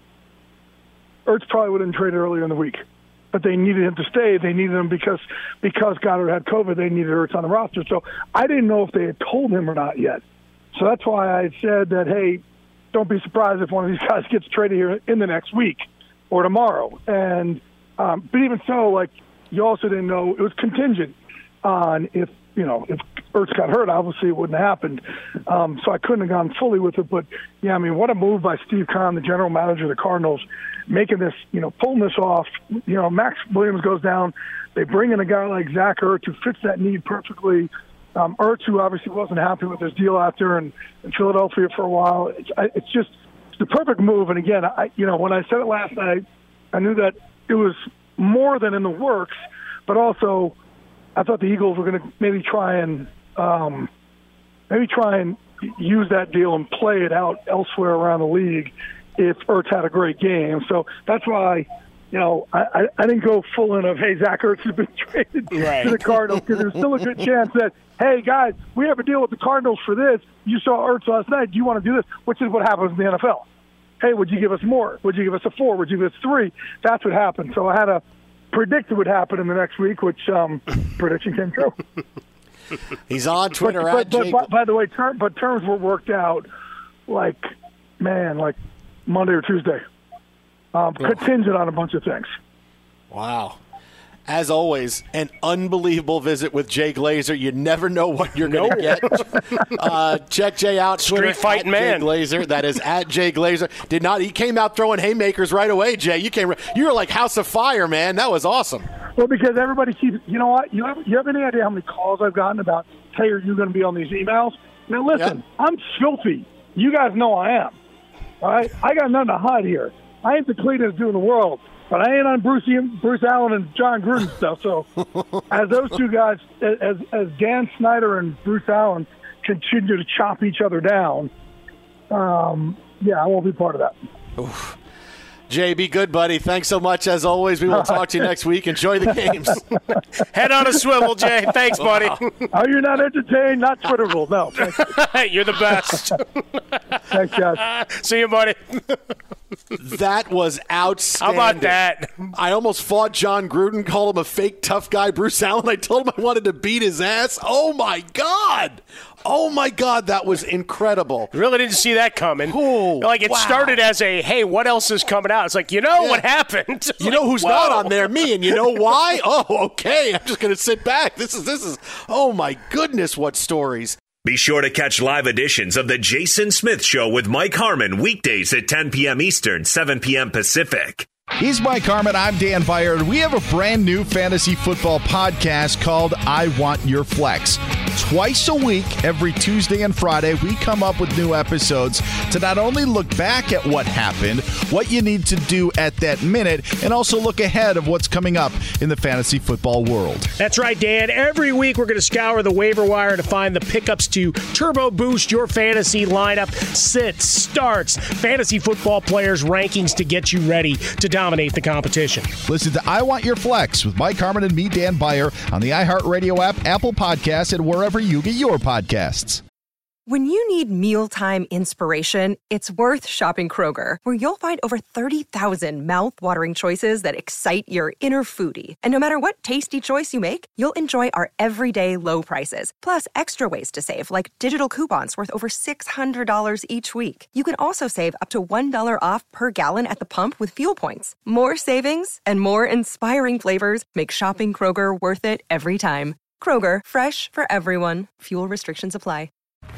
Ertz probably would have been traded earlier in the week. But they needed him to stay. They needed him because because Goddard had COVID. They needed Ertz on the roster. So I didn't know if they had told him or not yet. So that's why I said that, hey, don't be surprised if one of these guys gets traded here in the next week or tomorrow. And um, but even so, like, you also didn't know it was contingent on if you know if Ertz got hurt. Obviously, it wouldn't have happened. Um, so I couldn't have gone fully with it. But yeah, I mean, what a move by Steve Keim, the general manager of the Cardinals, making this, you know, pulling this off. You know, Max Williams goes down. They bring in a guy like Zach Ertz who fits that need perfectly. Um, Ertz, who obviously wasn't happy with his deal out there in, in Philadelphia for a while. It's, I, it's just it's the perfect move. And again, I, you know, when I said it last night, I knew that it was more than in the works, but also I thought the Eagles were going to maybe try and um, maybe try and use that deal and play it out elsewhere around the league if Ertz had a great game. So that's why, you know, I, I, I didn't go full in of, hey, Zach Ertz has been traded right. to the Cardinals, because there's still a good chance that, hey, guys, we have a deal with the Cardinals for this. You saw Ertz last night. Do you want to do this? Which is what happens in the N F L. Hey, would you give us more? Would you give us a four? Would you give us three? That's what happened. So I had to predict it would happen in the next week, which um, prediction came true. He's on Twitter. But, but, but by, by the way, term, but terms were worked out like, man, like Monday or Tuesday. Um, oh. Contingent on a bunch of things. Wow. As always, an unbelievable visit with Jay Glazer. You never know what you're going to get. uh, check Jay out. Twitter, Street fighting man. Jay Glazer. That is at Jay Glazer. Did not. He came out throwing haymakers right away, Jay. You came. You were like House of Fire, man. That was awesome. Well, because everybody keeps. You know what? You have, you have any idea how many calls I've gotten about, hey, are you going to be on these emails? Now, listen, yep. I'm filthy. You guys know I am. All right? I got nothing to hide here. I ain't the cleanest dude in the world. But I ain't on Bruce, Bruce Allen and John Gruden stuff. So as those two guys, as as Dan Snyder and Bruce Allen continue to chop each other down, um, yeah, I won't be part of that. Oof. Jay, be good, buddy. Thanks so much, as always. We will talk to you next week. Enjoy the games. Head on a swivel, Jay. Thanks, buddy. Oh, you're not entertained, not Twitterable. No. Thanks. You're the best. Thanks, guys. See you, buddy. That was outstanding. How about that? I almost fought John Gruden, called him a fake tough guy. Bruce Allen, I told him I wanted to beat his ass. Oh, my God. Oh, my God, that was incredible. Really didn't see that coming. Ooh, like, it wow. started as a, hey, what else is coming out? It's like, you know yeah. what happened? You like, know who's whoa. not on there? Me. And you know why? Oh, okay. I'm just going to sit back. This is, this is, oh, my goodness, what stories. Be sure to catch live editions of The Jason Smith Show with Mike Harmon weekdays at ten p.m. Eastern, seven p.m. Pacific. He's Mike Harmon. I'm Dan Beyer. And we have a brand new fantasy football podcast called I Want Your Flex. Twice a week, every Tuesday and Friday, we come up with new episodes to not only look back at what happened, what you need to do at that minute, and also look ahead of what's coming up in the fantasy football world. That's right, Dan. Every week, we're going to scour the waiver wire to find the pickups to turbo boost your fantasy lineup, sits, starts, fantasy football players' rankings to get you ready to dominate the competition. Listen to I Want Your Flex with Mike Harmon and me, Dan Beyer, on the iHeartRadio app, Apple Podcasts, and wherever you get your podcasts. When you need mealtime inspiration, it's worth shopping Kroger, where you'll find over thirty thousand mouth-watering choices that excite your inner foodie. And no matter what tasty choice you make, you'll enjoy our everyday low prices, plus extra ways to save, like digital coupons worth over six hundred dollars each week. You can also save up to one dollar off per gallon at the pump with fuel points. More savings and more inspiring flavors make shopping Kroger worth it every time. Kroger, fresh for everyone. Fuel restrictions apply.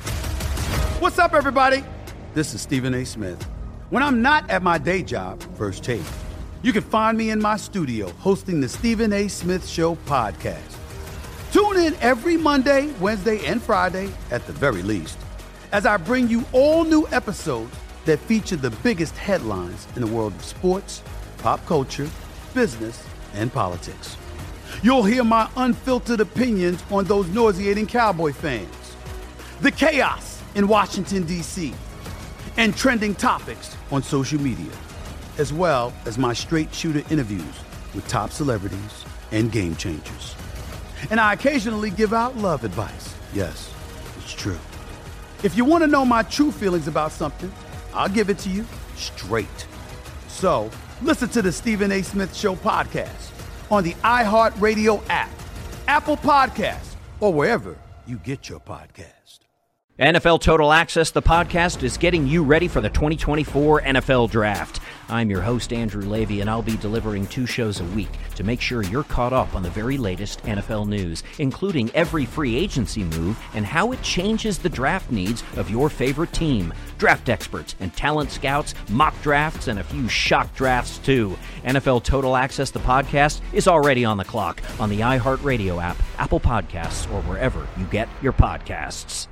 What's up, everybody? This is Stephen A. Smith. When I'm not at my day job, First Take, you can find me in my studio hosting the Stephen A. Smith Show podcast. Tune in every Monday, Wednesday, and Friday, at the very least, as I bring you all new episodes that feature the biggest headlines in the world of sports, pop culture, business, and politics. You'll hear my unfiltered opinions on those nauseating Cowboy fans, the chaos in Washington, D C, and trending topics on social media, as well as my straight shooter interviews with top celebrities and game changers. And I occasionally give out love advice. Yes, it's true. If you want to know my true feelings about something, I'll give it to you straight. So listen to the Stephen A. Smith Show podcast on the iHeartRadio app, Apple Podcasts, or wherever you get your podcast. N F L Total Access, the podcast, is getting you ready for the twenty twenty-four N F L Draft. I'm your host, Andrew Levy, and I'll be delivering two shows a week to make sure you're caught up on the very latest N F L news, including every free agency move and how it changes the draft needs of your favorite team. Draft experts and talent scouts, mock drafts, and a few shock drafts, too. N F L Total Access, the podcast, is already on the clock on the iHeartRadio app, Apple Podcasts, or wherever you get your podcasts.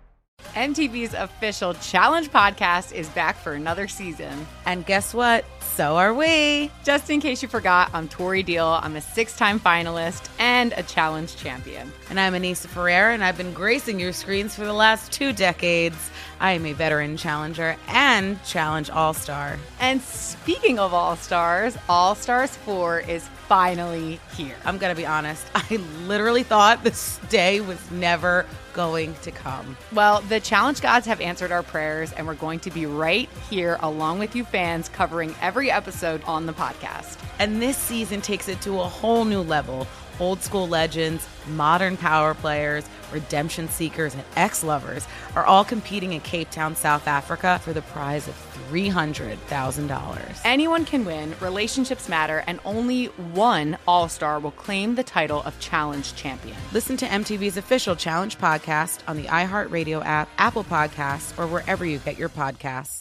M T V's official Challenge podcast is back for another season. And guess what? So are we. Just in case you forgot, I'm Tori Deal. I'm a six-time finalist and a Challenge champion. And I'm Anissa Ferreira, and I've been gracing your screens for the last two decades. I am a veteran challenger and Challenge All-Star. And speaking of All-Stars, All-Stars four is finally here. I'm going to be honest. I literally thought this day was never going to come. Well, the Challenge gods have answered our prayers, and we're going to be right here along with you fans covering every episode on the podcast. And this season takes it to a whole new level. Old school legends, modern power players, redemption seekers, and ex-lovers are all competing in Cape Town, South Africa for the prize of three hundred thousand dollars. Anyone can win, relationships matter, and only one All-Star will claim the title of Challenge champion. Listen to M T V's official Challenge podcast on the iHeartRadio app, Apple Podcasts, or wherever you get your podcasts.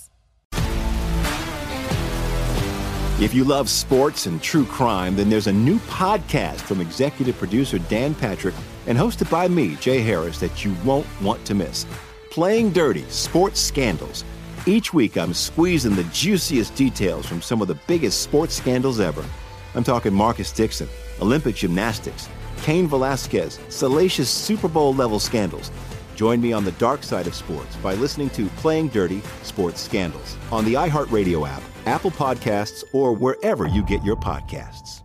If you love sports and true crime, then there's a new podcast from executive producer Dan Patrick and hosted by me, Jay Harris, that you won't want to miss. Playing Dirty: Sports Scandals. Each week, I'm squeezing the juiciest details from some of the biggest sports scandals ever. I'm talking Marcus Dixon, Olympic gymnastics, Cain Velasquez, salacious Super Bowl-level scandals. Join me on the dark side of sports by listening to Playing Dirty: Sports Scandals on the iHeartRadio app, Apple Podcasts, or wherever you get your podcasts.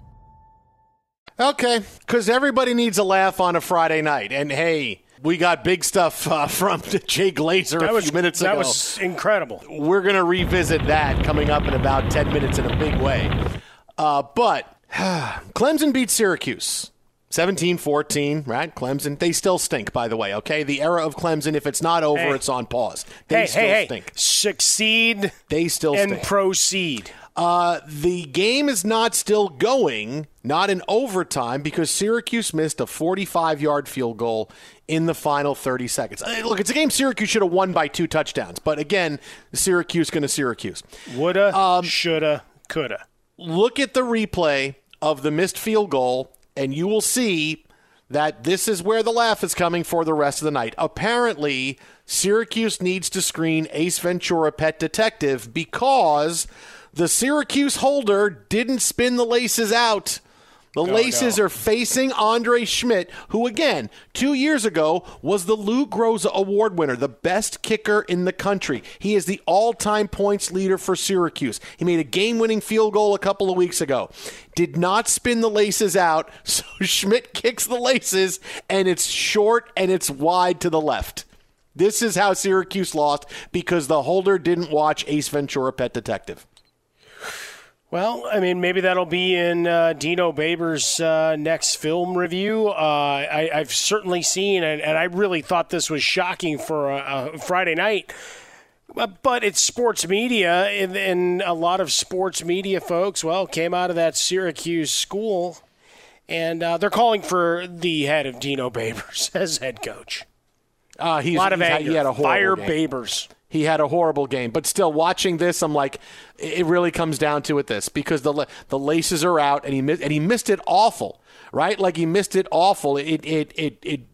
Okay, because everybody needs a laugh on a Friday night. And hey, we got big stuff uh, from Jay Glazer that a was, few minutes that ago. That was incredible. We're going to revisit that coming up in about ten minutes in a big way. Uh, but Clemson beat Syracuse. seventeen fourteen, right? Clemson, they still stink, by the way, okay? The era of Clemson, if it's not over, hey. it's on pause. They hey, still hey, stink. Hey. Succeed they still and stink. proceed. Uh, the game is not still going, not in overtime, because Syracuse missed a forty-five-yard field goal in the final thirty seconds. I mean, look, it's a game Syracuse should have won by two touchdowns. But again, Syracuse going to Syracuse. Woulda, um, shoulda, coulda. Look at the replay of the missed field goal, and you will see that this is where the laugh is coming for the rest of the night. Apparently, Syracuse needs to screen Ace Ventura, Pet Detective, because the Syracuse holder didn't spin the laces out. The oh, laces no. are facing Andre Schmidt, who, again, two years ago was the Lou Groza Award winner, the best kicker in the country. He is the all-time points leader for Syracuse. He made a game-winning field goal a couple of weeks ago. Did not spin the laces out, so Schmidt kicks the laces, and it's short and it's wide to the left. This is how Syracuse lost, because the holder didn't watch Ace Ventura, Pet Detective. Well, I mean, maybe that'll be in uh, Dino Baber's uh, next film review. Uh, I, I've certainly seen, and, and I really thought this was shocking for a, a Friday night. But it's sports media, and, and a lot of sports media folks, well, came out of that Syracuse school, and uh, they're calling for the head of Dino Babers as head coach. Uh, he's, a lot of he's, anger. He had a Fire game. Babers. He had a horrible game, but still watching this, I'm like, it really comes down to it this, because the the laces are out, and he missed, and he missed it awful, right? Like he missed it awful. It it it it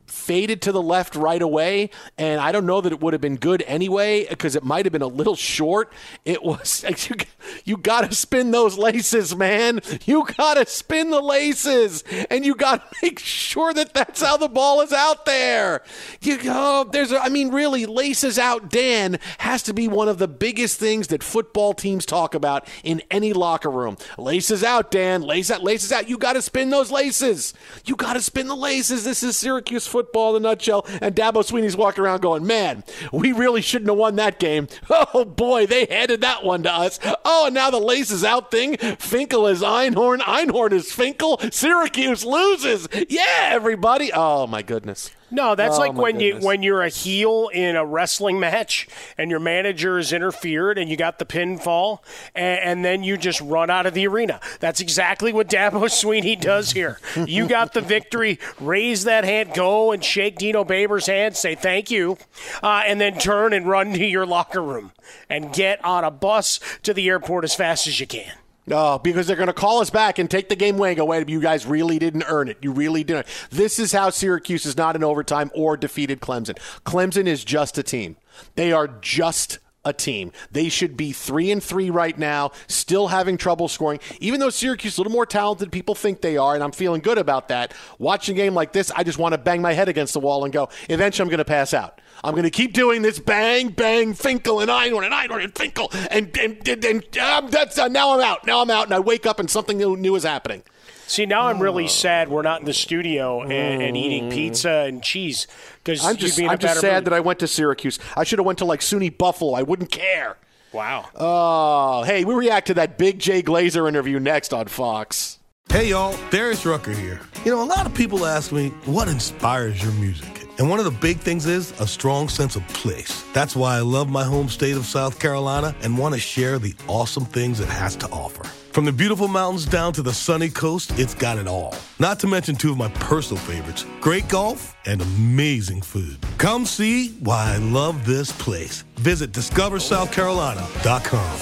faded to the left right away, and I don't know that it would have been good anyway because it might have been a little short. It was you, you got to spin those laces, man. You got to spin the laces, and you got to make sure that that's how the ball is out there. You go, oh, there's, a, I mean, really, laces out, Dan, has to be one of the biggest things that football teams talk about in any locker room. Laces out, Dan. Laces out. Laces out. You got to spin those laces. You got to spin the laces. This is Syracuse football. Football in a nutshell, and Dabo Swinney's walking around going, man, we really shouldn't have won that game. Oh, boy, they handed that one to us. Oh, and now the laces out thing. Finkel is Einhorn. Einhorn is Finkel. Syracuse loses. Yeah, everybody. Oh, my goodness. No, that's oh, like when goodness. you when you're a heel in a wrestling match and your manager is interfered and you got the pinfall and, and then you just run out of the arena. That's exactly what Dabo Swinney does here. You got the victory, raise that hand, go and shake Dino Babers' hand, say thank you, uh, and then turn and run to your locker room and get on a bus to the airport as fast as you can. No, because they're going to call us back and take the game away and go, wait, you guys really didn't earn it. You really didn't. This is how Syracuse is not in overtime or defeated Clemson. Clemson is just a team. They are just a team. They should be three and three right now, still having trouble scoring. Even though Syracuse is a little more talented than people think they are, and I'm feeling good about that. Watching a game like this, I just want to bang my head against the wall and go, eventually I'm going to pass out. I'm going to keep doing this bang, bang, Finkel, and Einhorn, and Einhorn, and Finkel, and, and, and, and um, that's, uh, now I'm out. Now I'm out, and I wake up and something new, new is happening. See, now I'm really sad we're not in the studio and, and eating pizza and cheese. I'm just, I'm just sad mood. that I went to Syracuse. I should have went to, like, SUNY Buffalo. I wouldn't care. Wow. Oh, hey, we react to that big Jay Glazer interview next on Fox. Hey, y'all, Darius Rucker here. You know, a lot of people ask me, what inspires your music? And one of the big things is a strong sense of place. That's why I love my home state of South Carolina and want to share the awesome things it has to offer. From the beautiful mountains down to the sunny coast, it's got it all. Not to mention two of my personal favorites, great golf and amazing food. Come see why I love this place. Visit discover south carolina dot com.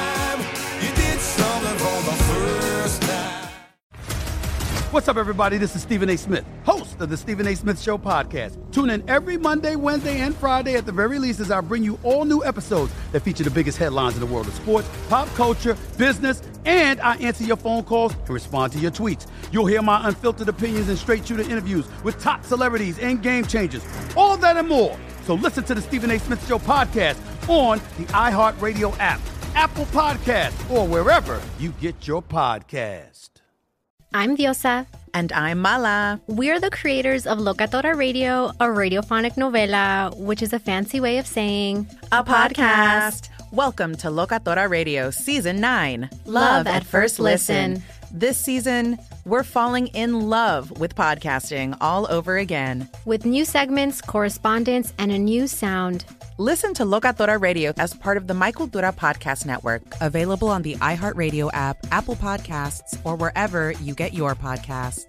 What's up, everybody? This is Stephen A. Smith, host of the Stephen A. Smith Show podcast. Tune in every Monday, Wednesday, and Friday at the very least as I bring you all new episodes that feature the biggest headlines in the world of sports, pop culture, business, and I answer your phone calls and respond to your tweets. You'll hear my unfiltered opinions and straight-shooter interviews with top celebrities and game changers. All of that and more. So listen to the Stephen A. Smith Show podcast on the iHeartRadio app, Apple Podcasts, or wherever you get your podcast. I'm Diosa. And I'm Mala. We're the creators of Locatora Radio, a radiophonic novela, which is a fancy way of saying a podcast. Welcome to Locatora Radio Season nine. Love, love at first listen. listen. This season, we're falling in love with podcasting all over again. With new segments, correspondence, and a new sound. Listen to Locatora Radio as part of the My Cultura Podcast Network. Available on the iHeartRadio app, Apple Podcasts, or wherever you get your podcasts.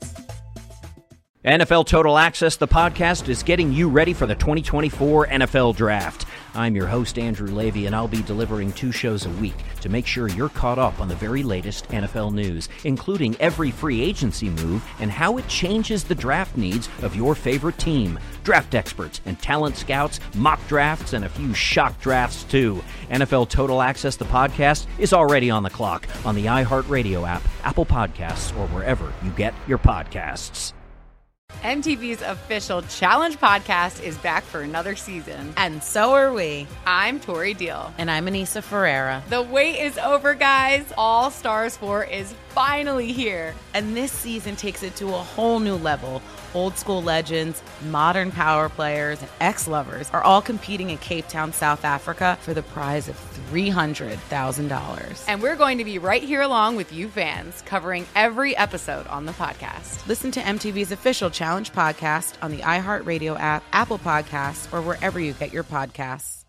N F L Total Access, the podcast, is getting you ready for the twenty twenty-four N F L Draft. I'm your host, Andrew Levy, and I'll be delivering two shows a week to make sure you're caught up on the very latest N F L news, including every free agency move and how it changes the draft needs of your favorite team. Draft experts and talent scouts, mock drafts, and a few shock drafts, too. N F L Total Access, the podcast, is already on the clock on the iHeartRadio app, Apple Podcasts, or wherever you get your podcasts. M T V's official Challenge podcast is back for another season. And so are we. I'm Tori Deal. And I'm Anissa Ferreira. The wait is over, guys. All Stars four is finally here. And this season takes it to a whole new level. Old school legends, modern power players, and ex-lovers are all competing in Cape Town, South Africa for the prize of three hundred thousand dollars. And we're going to be right here along with you fans, covering every episode on the podcast. Listen to M T V's official Challenge podcast on the iHeartRadio app, Apple Podcasts, or wherever you get your podcasts.